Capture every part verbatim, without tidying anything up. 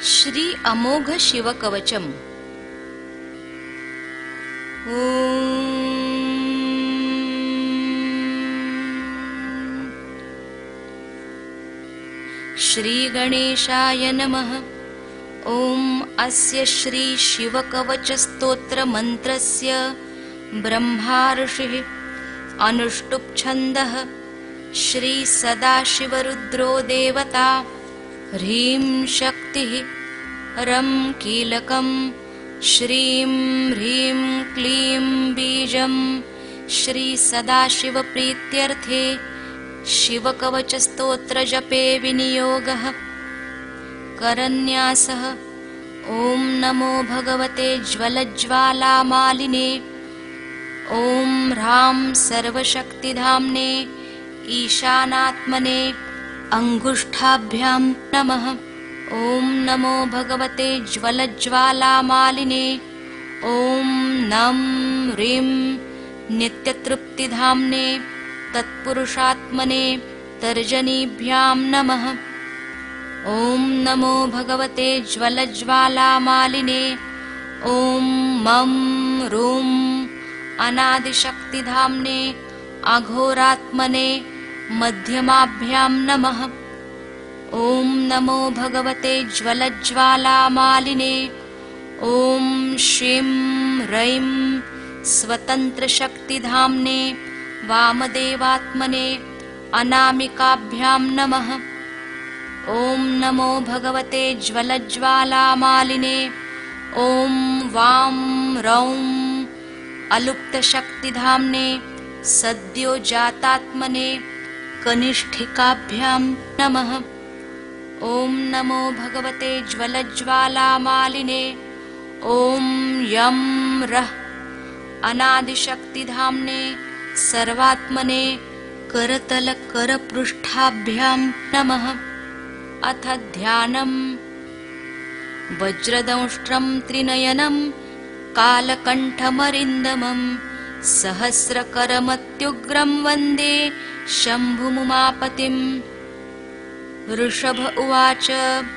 श्री अमोघ शिवकवचम्। ओम श्री गणेशाय नमः। ओम अस्य श्री शिवकवच स्तोत्र मंत्रस्य ब्रह्मा ऋषिः अनुष्टुप् छन्दः श्री सदाशिवरुद्रो देवता। ह्रीं शक्तिः रं कीलकं श्रीं ह्रीं क्लीं बीजं श्री सदाशिव प्रीत्यर्थे शिवकवच स्तोत्र जपे विनियोगः। करन्यासः ओम नमो भगवते ज्वलज्ज्वालामालिने। ओम ह्रां सर्वशक्तिधाम्ने ईशानात्मने अंगुष्ठाभ्यां नमः। ओम नमो भगवते ज्वलज्ज्वालामालिने। ओम नं ह्रीं नित्यतृप्तिधाम्ने तत्पुरुषात्मने तर्जनीभ्यां नमः। ओम नमो भगवते ज्वलज्ज्वालामालिने। ओम मं रूं अनादिशक्तिधाम्ने अघोरात्मने मध्यमाभ्यां नमः। ओम नमो भगवते ज्वलज्ज्वालामालिने। ओम श्रीं ह्रीं स्वतन्त्रशक्तिधाम्ने वामदेवात्मने अनामिकाभ्यां नमः। ओम नमो भगवते ज्वलज्ज्वालामालिने। ओम वां रौं अलुप्तशक्तिधाम्ने सद्योजातात्मने कनिष्ठिकाभ्यां नमः। ओम नमो भगवते ज्वलज्ज्वालामालिने। ओम यं रः अनादिशक्तिधाम्ने सर्वात्मने करतलकरपृष्ठाभ्यां नमः। अथ ध्यानम्। वज्रदंष्ट्रं त्रिनयनं कालकण्ठमरिन्दमं सहस्रकरमत्युग्रं वन्दे शम्भुमुमापतिम्। ऋषभ उवाच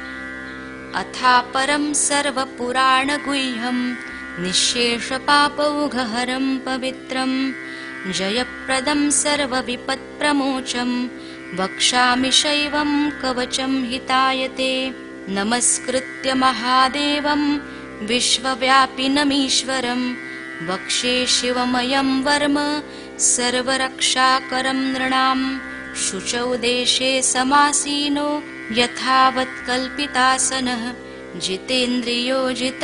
अथापरं सर्वपुराणगुह्यं निःशेषपापौघहरं पवित्रं जयप्रदं सर्वविपत्प्रमोचं वक्ष्यामि शैवं कवचं हितायते। नमस्कृत्य महादेवं विश्वव्यापिनमीश्वरं वक्षे शिवमयं वर्म सर्वरक्षाकरं नृणाम्। शुचौ देशे समासीनो यथावत् कल्पितासनः जितेन्द्रियो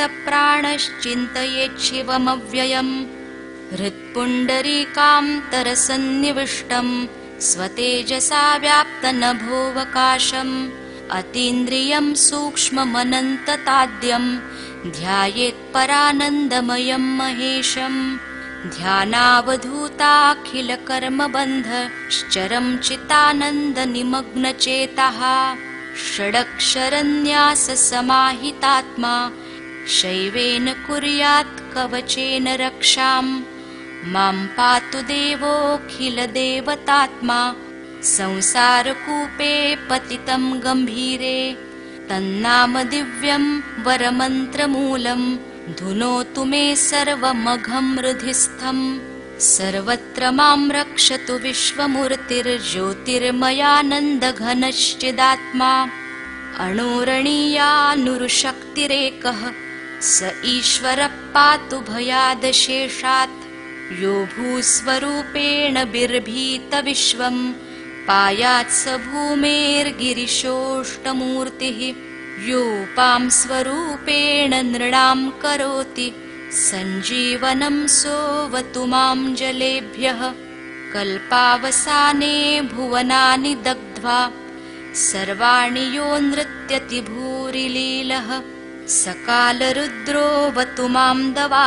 जितप्राणश्चिन्तयेच्छिवमव्ययम्। हृत्पुण्डरीकां तरसन्निविष्टं स्वतेजसा व्याप्तनभोऽवकाशम् अतीन्द्रियं सूक्ष्ममनन्तताद्यं ध्यायेत्परानन्दमयं महेशम्। ध्यानावधूताखिलकर्मबन्धश्चरं चितानन्दनिमग्नचेतः षडक्षरन्याससमाहितात्मा शैवेन कुर्यात् कवचेन रक्षाम्। मां पातु देवोऽखिलदेवतात्मा संसारकूपे पतितं गम्भीरे। तन्नाम दिव्यं वरमन्त्रमूलं धुनोतु मे सर्वमघं हृदिस्थम्। सर्वत्र मां रक्षतु विश्वमूर्तिर्ज्योतिर्मयानन्दघनश्चिदात्मा। अणोरणीयानुरुशक्तिरेकः स ईश्वरः पातु भयादशेषात्। यो भूस्वरूपेण बिर्भीतविश्वं पायात् स भूमेर्गिरिशोष्टमूर्तिः। योपां स्वरूपेण नृणां करोति सञ्जीवनं सोऽवतु मां जलेभ्यः। कल्पावसाने भुवनानि दग्ध्वा सर्वाणि यो नृत्यति भूरिलीलः। सकालरुद्रोऽवतु मां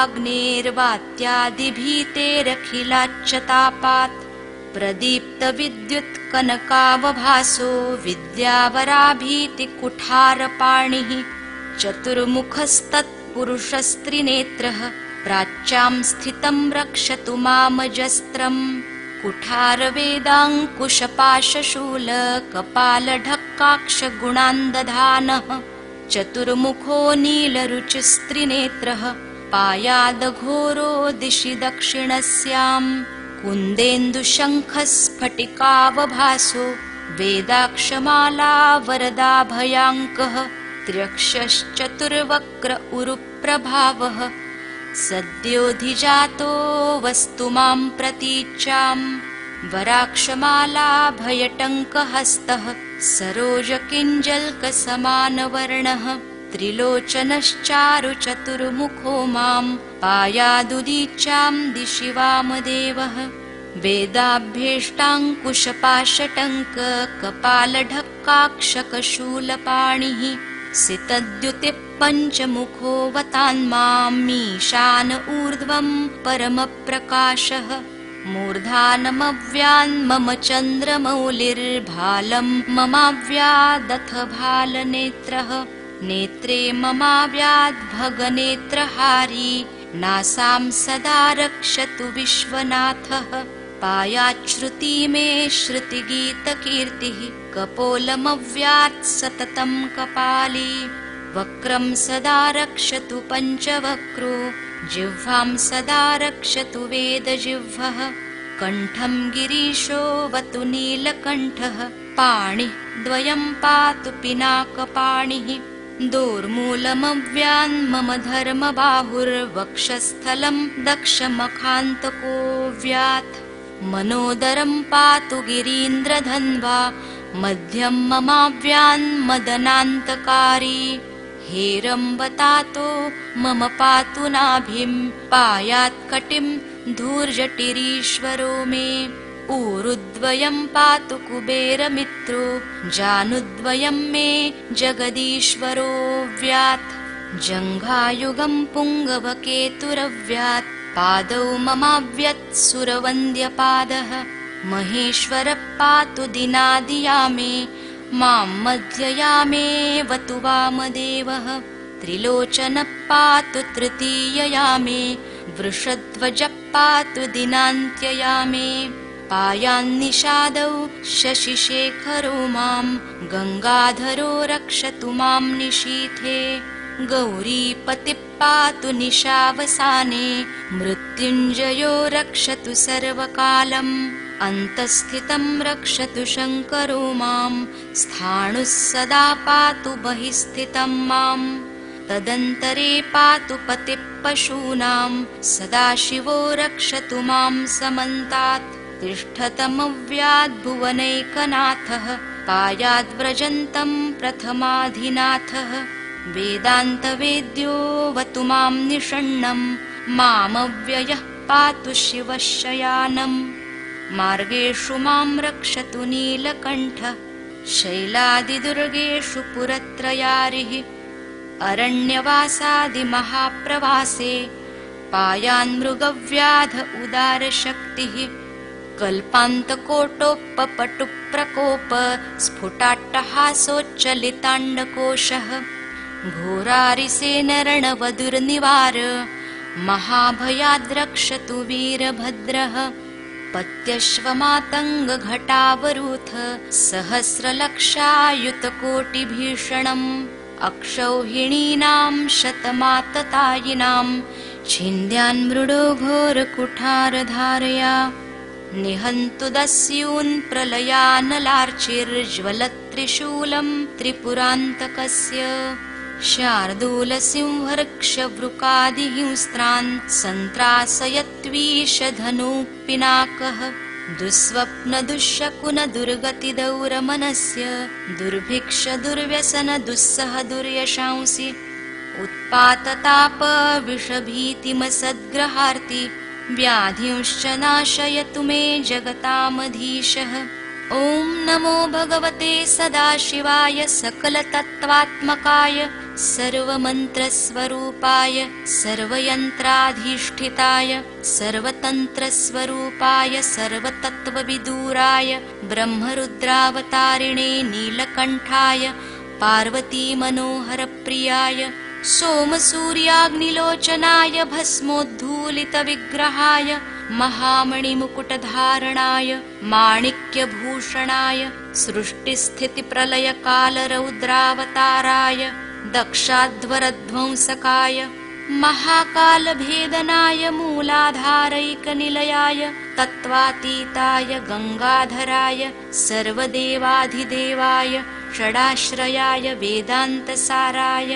दवाग्नेर्वात्यादिभीतेरखिलाच्चतापात्। प्रदीप्तविद्युत्कनकावभासो विद्यावराभीतिकुठारपाणिः। चतुर्मुखस्तत्पुरुषस्त्रिनेत्रः प्राच्यां स्थितं रक्षतु मामजस्त्रम्। कुठारवेदाङ्कुशपाशशूलकपालढक्काक्षगुणान्दधानः चतुर्मुखो नीलरुचिस्त्रिनेत्रः पायादघोरो दिशि दक्षिणस्यां कुन्देन्दुशङ्खस्फटिकावभासो वेदाक्षमाला वरदाभयाङ्कः त्र्यक्षश्चतुर्वक्र उरुप्रभावः सद्योऽधिजातो वस्तु मां प्रतीच्यां वराक्षमालाभयटङ्कहस्तः सरोजकिञ्जल्कसमानवर्णः त्रिलोचनश्चारुचतुर्मुखो मां पायादुदीच्यां दिशि वामदेवः वेदाभ्येष्टाङ्कुशपाशटङ्क कपालढक्काक्षकशूलपाणिः सितद्युतिः पञ्चमुखो वतान्मामीशान ऊर्ध्वं परमप्रकाशः मूर्धानमव्यान्मम चन्द्रमौलिर्भालं ममाव्यादथ भालनेत्रः नेत्रे ममाव्याद्भगनेत्रहारी नासां सदा रक्षतु विश्वनाथः पायाच्छ्रुति मे श्रुतिगीतकीर्तिः कपोलमव्यात् सततं कपाली वक्रं सदा रक्षतु पञ्चवक्रो जिह्वां सदा रक्षतु वेदजिह्वः कण्ठं गिरीशो वतु नीलकण्ठः पाणिः द्वयं पातु पिनाकपाणिः दोर्मूलमव्यान्मम धर्मबाहुर्वक्षस्थलं दक्षमखान्तको व्यात् मनोदरं पातु गिरीन्द्रधन्वा मध्यं ममाव्यान्मदनान्तकारी हेरम्बतातो मम पातु नाभिं पायात्कटिं धूर्जटिरीश्वरो मे ऊरुद्वयं पातु कुबेरमित्रो जानुद्वयं मे जगदीश्वरो व्यात् जङ्घायुगं पुङ्गवकेतुरव्यात् पादौ ममाव्यत् सुरवन्द्यपादः महेश्वरः पातु दिनादियामे मां मध्ययामेवतु वामदेवः त्रिलोचनः पातु तृतीययामे वृषध्वजः पातु दिनान्त्ययामे पायान्निषादौ शशिशेखरो मां गङ्गाधरो रक्षतु मां निशीथे गौरीपतिः पातु निशावसाने मृत्युञ्जयो रक्षतु सर्वकालम् अन्तःस्थितं रक्षतु शङ्करो मां स्थाणुः सदा पातु बहिः स्थितं मां तदन्तरे पातु पतिः पशूनां सदाशिवो रक्षतु मां समन्तात् तिष्ठतमव्याद्भुवनैकनाथः पायाद्व्रजन्तं प्रथमाधिनाथः वेदान्तवेद्यो वतु मां निषण्णं मामव्ययः पातु शिवशयानम् मार्गेषु मां रक्षतु नीलकण्ठः शैलादिदुर्गेषु पुरत्रयारिः अरण्यवासादिमहाप्रवासे पायान्मृगव्याध उदारशक्तिः कल्पान्तकोटोपपटुप्रकोप स्फुटाट्टहासोच्चलिताण्डकोशः घोरारिसेनरणवधुर्निवार महाभयाद्रक्षतु वीरभद्रः पत्यश्वमातङ्गघटावरूथ सहस्रलक्षायुतकोटिभीषणम् अक्षौहिणीनां शतमाततायिनां छिन्द्यान्मृडो घोरकुठारधारया निहन्तु दस्यून् प्रलयानलार्चिर्ज्वलत्त्रिशूलं त्रिपुरान्तकस्य शार्दूलसिंहर्क्षवृकादिहिंस्त्रान् सन्त्रासयत्वीशधनुः दुःस्वप्नदुःशकुनदुर्गतिदौरमनस्य दुर्भिक्षदुर्व्यसनदुस्सह दुर्यशांसि उत्पाततापविषभीतिमसद्ग्रहार्ति व्याधिंश्च नाशयतु मे जगतामधीशः ॐ नमो भगवते सदाशिवाय सकलतत्त्वात्मकाय सर्वमन्त्रस्वरूपाय सर्वयन्त्राधिष्ठिताय सर्वतन्त्रस्वरूपाय सर्वतत्त्वविदूराय ब्रह्मरुद्रावतारिणे नीलकण्ठाय पार्वतीमनोहरप्रियाय सोमसूर्याग्निलोचनाय भस्मोद्धूलितविग्रहाय महामणिमुकुटधारणाय माणिक्यभूषणाय सृष्टिस्थितिप्रलयकालरौद्रावताराय दक्षाध्वरध्वंसकाय महाकालभेदनाय मूलाधारैकनिलयाय तत्त्वातीताय गंगाधराय सर्वदेवाधिदेवाय षडाश्रयाय वेदान्तसाराय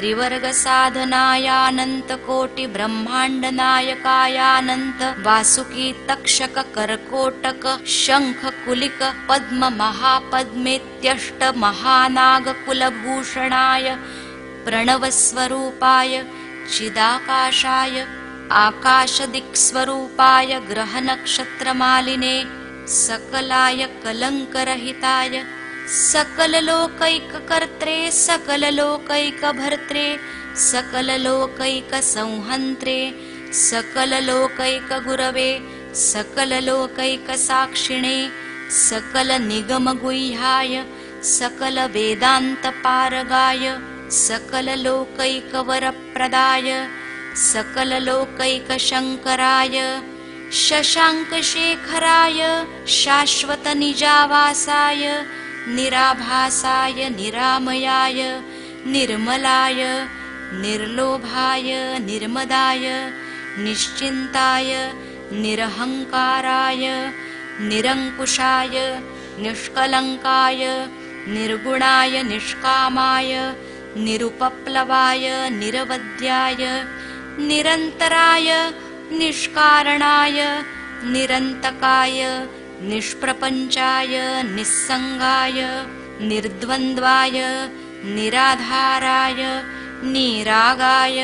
त्रिवर्गसाधनायानन्तकोटिब्रह्माण्डनायकायानन्त वासुकी तक्षक कर्कोटक शंख कुलिक पद्म महापद्मेत्यष्ट महानागकुलभूषणाय प्रणवस्वरूपाय चिदाकाशाय आकाशदिक्स्वरूपाय ग्रहनक्षत्रमालिने सकलाय कलङ्करहिताय सकललोकैककर्त्रे सकललोकैकभर्त्रे सकललोकैकसंहन्त्रे सकललोकैकगुरवे सकललोकैकसाक्षिणे सकलनिगमगुह्याय सकलवेदान्तपारगाय सकललोकैकवरप्रदाय सकललोकैकशङ्कराय शशाङ्कशेखराय शाश्वतनिजावासाय निराभासाय निरामयाय निर्मलाय निर्लोभाय निर्मदाय निश्चिन्ताय निरहङ्काराय निरङ्कुशाय निष्कलङ्काय निर्गुणाय निष्कामाय निरुपप्लवाय निरवध्याय निरन्तराय निष्कारणाय निरन्तकाय निष्प्रपञ्चाय निस्सङ्गाय निर्द्वन्द्वाय निराधाराय निरागाय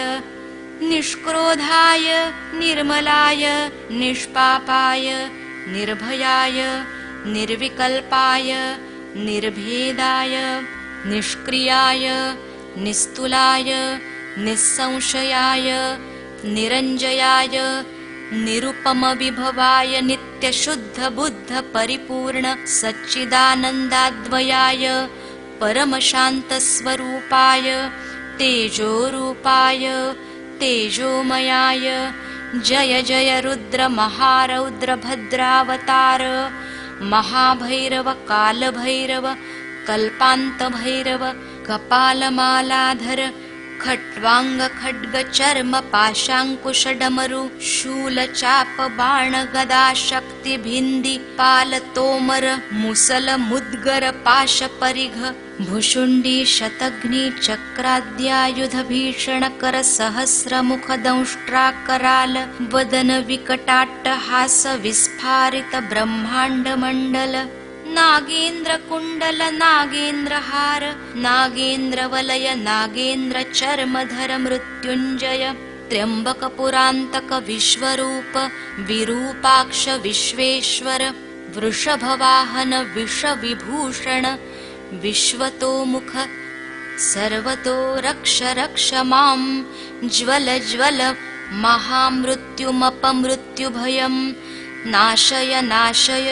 निष्क्रोधाय निर्मलाय निष्पापाय निर्भयाय निर्विकल्पाय निर्भेदाय निष्क्रियाय निस्तुलाय निस्संशयाय निरञ्जयाय निरुपमविभवाय नित्यशुद्धबुद्धपरिपूर्ण सच्चिदानन्दाद्वयाय परमशान्तस्वरूपाय तेजोरूपाय तेजोमयाय जय जय रुद्र महारौद्र भद्रावतार महाभैरव कालभैरव कल्पान्तभैरव कपालमालाधर खट्वांग खड्ग चर्म पाशांकुशडमरु शूल चाप बाण गदा शक्ति भिंदी पाल तोमर मुसल मुद्गर पाश परिघ भुशुंडी शतग्नि चक्राद्यायुध भीषण कर सहस्र मुख दंष्ट्राकराल वदन विकटाट्टहास विस्फारित ब्रह्मांड मंडल नागेन्द्र कुंडल नागेन्द्र हार नागेन्द्र वलय नागेन्द्र चर्मधर मृत्युंजय त्र्यंबक पुरांतक विश्वरूप विरूपाक्ष विश्वेश्वर वृषभवाहन विष विभूषण विश्वतोमुख सर्वतो रक्ष रक्ष मां ज्वल ज्वल महामृत्युमपमृत्युभयम् नाशय नाशय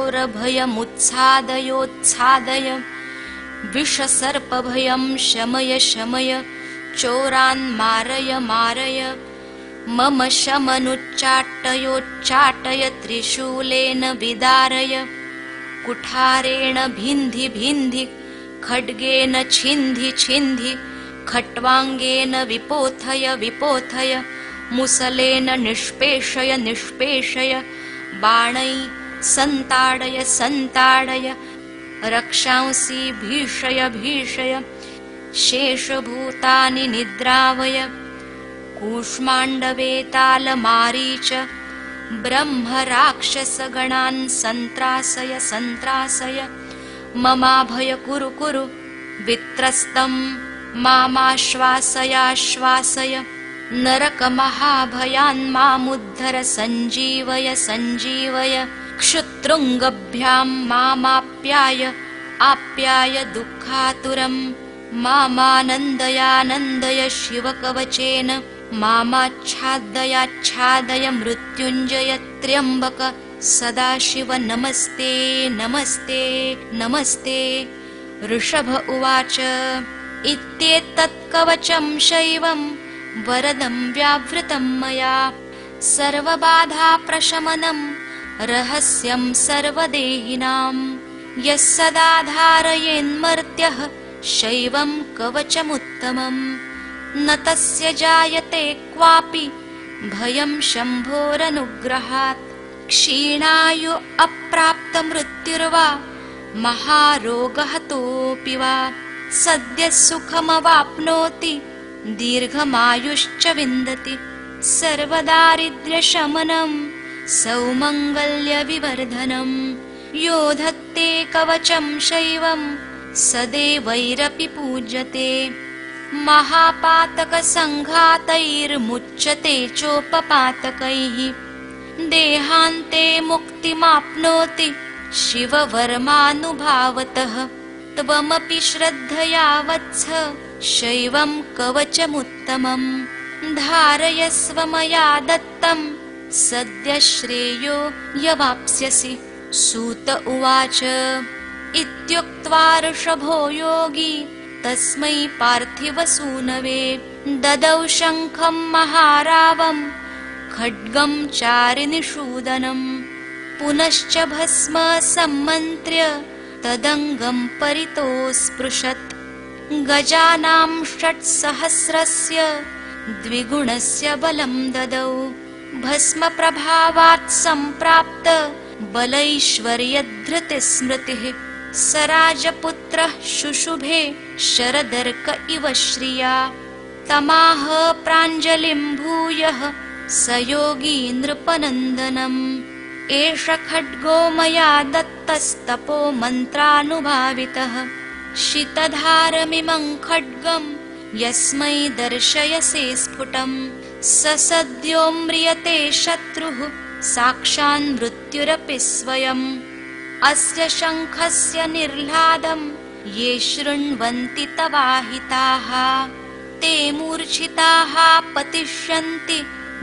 चोरभयमुत्सादयोत्सादय विषसर्पभयं शमय शमय चोरान् मारय मारय मम शमनुच्चाटयोच्चाटय त्रिशूलेन विदारय कुठारेण भिन्धि भिन्धि खड्गेन छिन्धि छिन्धि खट्वाङ्गेन विपोथय विपोथय मुसलेन निष्पेषय निष्पेषय बाणै संताडय संताडय रक्षांसि भीषय भीषय शेषभूतानि निद्रावय कूष्माण्डवेतालमारीच ब्रह्म राक्षसगणान् सन्त्रासय सन्त्रासय ममाभय कुरु कुरु वित्रस्तं मामाश्वासयाश्वासय नरकमहाभयान् मामुद्धर सञ्जीवय सञ्जीवय क्षुतृङ्गभ्यां मामाप्याय आप्याय दुःखातुरं मामानन्दयानन्दय शिवकवचेन मामाच्छादयाच्छादय मृत्युञ्जय त्र्यम्बक सदाशिव नमस्ते नमस्ते नमस्ते। ऋषभ उवाच इत्येतत्कवचं शैवं वरदं व्यावृतं मया सर्वबाधाप्रशमनं रहस्यं सर्वदेहिनां यः सदा धारयेन्मर्त्यः शैवं कवचमुत्तमम् न तस्य जायते क्वापि भयं शम्भोरनुग्रहात् क्षीणायु अप्राप्तमृत्युर्वा महारोगहतोऽपि वा सद्यः सुखमवाप्नोति दीर्घमायुश्च विन्दति सर्वदारिद्र्यशमनं सौमङ्गल्यविवर्धनम् यो धत्ते कवचं शैवं सदैवैरपि पूज्यते महापातकसङ्घातैर्मुच्यते चोपपातकैः देहान्ते मुक्तिमाप्नोति शिववर्मानुभावतः त्वमपि श्रद्धया वत्स शैवं कवचमुत्तमम् धारयस्व मया दत्तं सद्यः श्रेयो यवाप्स्यसि सूत उवाच इत्युक्त्वा ऋषभो योगी तस्मै पार्थिवसूनवे ददौ शङ्खं महारावं खड्गं चारिनिषूदनम् पुनश्च भस्म सम्मन्त्र्य तदङ्गं परितोऽस्पृशत् गजानां षट्सहस्रस्य द्विगुणस्य बलं ददौ भस्मप्रभावात् सम्प्राप्त बलैश्वर्यधृतिस्मृतिः स राजपुत्रः शुशुभे शरदर्क इव श्रिया तमाह प्राञ्जलिं भूयः स योगी नृपनन्दनम् एष खड्गो मया दत्तस्तपो मन्त्रानुभावितः शितधारमिमं खड्गं यस्मै दर्शयसे स्फुटम् स सद्यो म्रियते शत्रुः साक्षान् मृत्युरपि स्वयम् अस्य शङ्खस्य निर्ह्लादं ये शृण्वन्ति तवाहिताः ते मूर्छिताः पतिष्यन्ति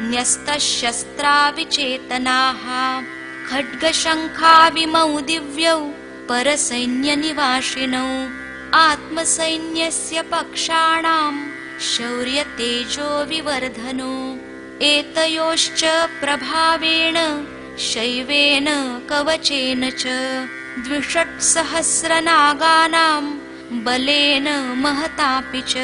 न्यस्तशस्त्राविचेतनाः खड्गशङ्खाविमौ दिव्यौ परसैन्यनिवासिनौ आत्मसैन्यस्य पक्षाणां शौर्यतेजो विवर्धनो एतयोश्च प्रभावेण शैवेन कवचेन च द्विषट्सहस्रनागानां बलेन महतापि च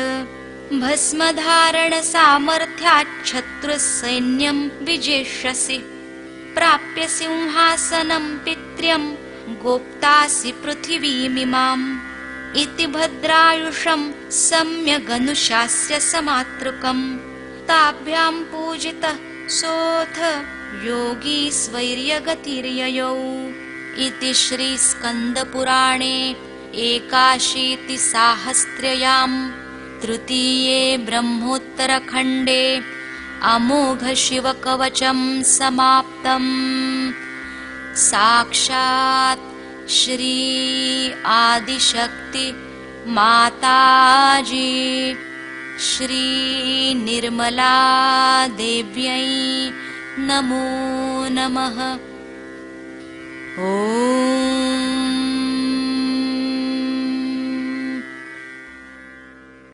भस्मधारणसामर्थ्याच्छत्रुसैन्यं विजेष्यसि प्राप्य सिंहासनं पित्र्यं गोप्तासि पृथिवीमिमाम् इति भद्रायुषं सम्यगनुशास्य समातृकम् ताभ्यां पूजितः सोऽथ योगी स्वैर्यगतिर्ययौ इति श्रीस्कन्दपुराणे एकाशीतिसाहस्र्यां तृतीये ब्रह्मोत्तरखण्डे अमोघशिवकवचं समाप्तम् साक्षात् श्री आदिशक्ति माताजी श्री निर्मला देव्यै नमो नमः। ॐ